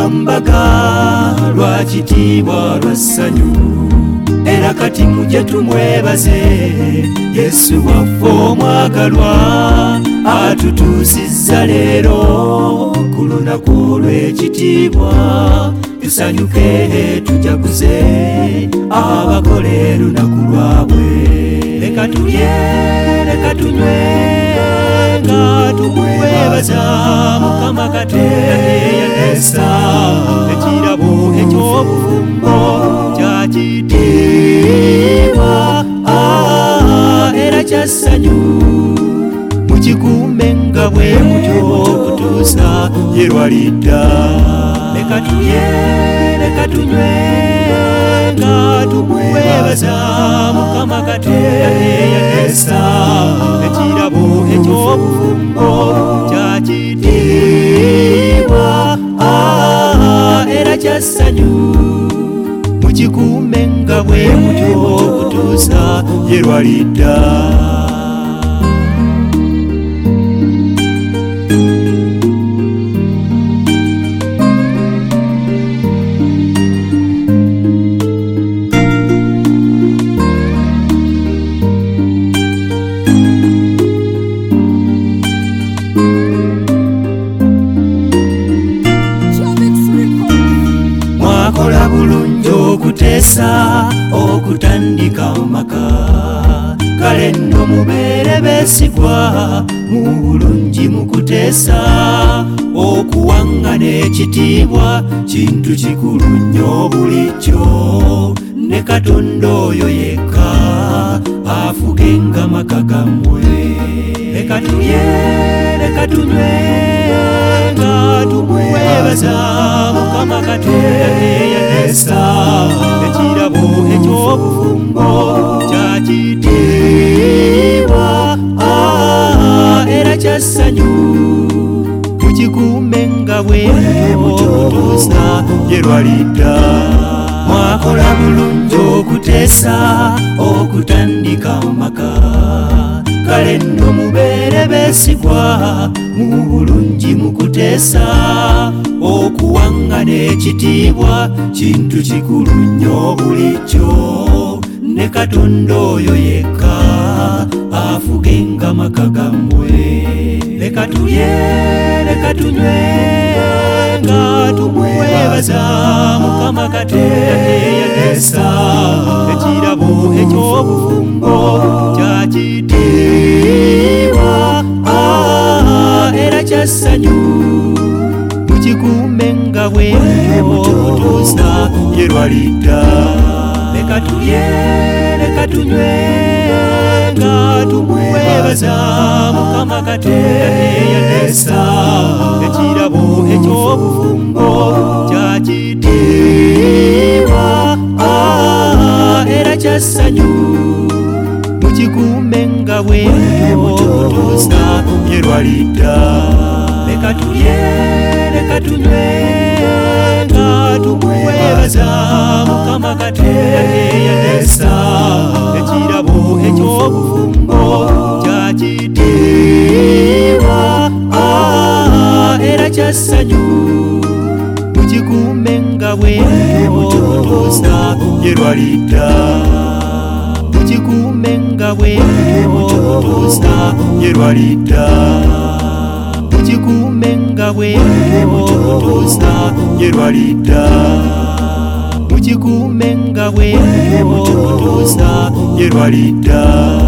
mbaga lwa kitiibwa lwa ssanyu era kati mujje tumwebaze Yesu waffe omwagalwa atutuusizza leero ku lunaku olw'ekitiibwa tusanyuke tujaguze abakole lunaku lwabwe leka tulye leka tunywe nga tumwebaza Mukama Katonda ekirabo eky'obufumbo kya kitiibwa era kya ssanyu mukikuume nga bwe mutyo okutuusa ye lwalidda leka tulye leka tunywe nga tumwebaza Mukama Katonda ekirabo eky'obufumbo kya kitiibwa era kya ssanyu mukikuume nga bwe mutyo okutuusa ye lwalidda mwakola bulungi okuteesa okutandika amaka kale nno mubeere beesigwa mu bulungi mu kuteesa okuwangana ekitiibwa kintu kikulu nnyo bulijjo ne Katonda oyo yekka afugenga amaka gammwe leka tulye leka tunywe nga tumwebaza Mukama Katonda ekirabo eky'obufumbo kya kitiibwa era kya ssanyu mukikuume nga bwe mutyo okutuusa ye lwalidda mwakola bulungi okuteesa okutandika amaka kale nno mubeere beesigwa mu bulungi mu kuteesa okuwangana ekitiibwa kintu kikulu nnyo bulijjo ne Katonda oyo yekka afugenga amaka gammwe leka tulye leka tunywe nga tumwebaza Mukama Katonda ekirabo eky'obufumbo kya kitiibwa era kya ssanyu mukikuume nga bwe mutyo okutuusa ye lwalidda leka tulye leka tunywe nga tumwebaza Mukama Katonda ekirabo eky'obufumbo kya kitiibwa era kya ssanyu mukikuume nga bwe mutyo okutuusa ye lwalidda leka tulye leka tunywe nga tumwebaza Mukama Katonda ekirabo eky'obufumbo kya kitiibwa era kya ssanyu mukikuume nga bwe mutyo okutuusa ye lwalidda mukikuume nga bwe mutyo okutuusa ye lwalidda mukikuume nga bwe mutyo okutuusa ye lwalidda mukikuume nga bwe mutyo okutuusa ye lwalidda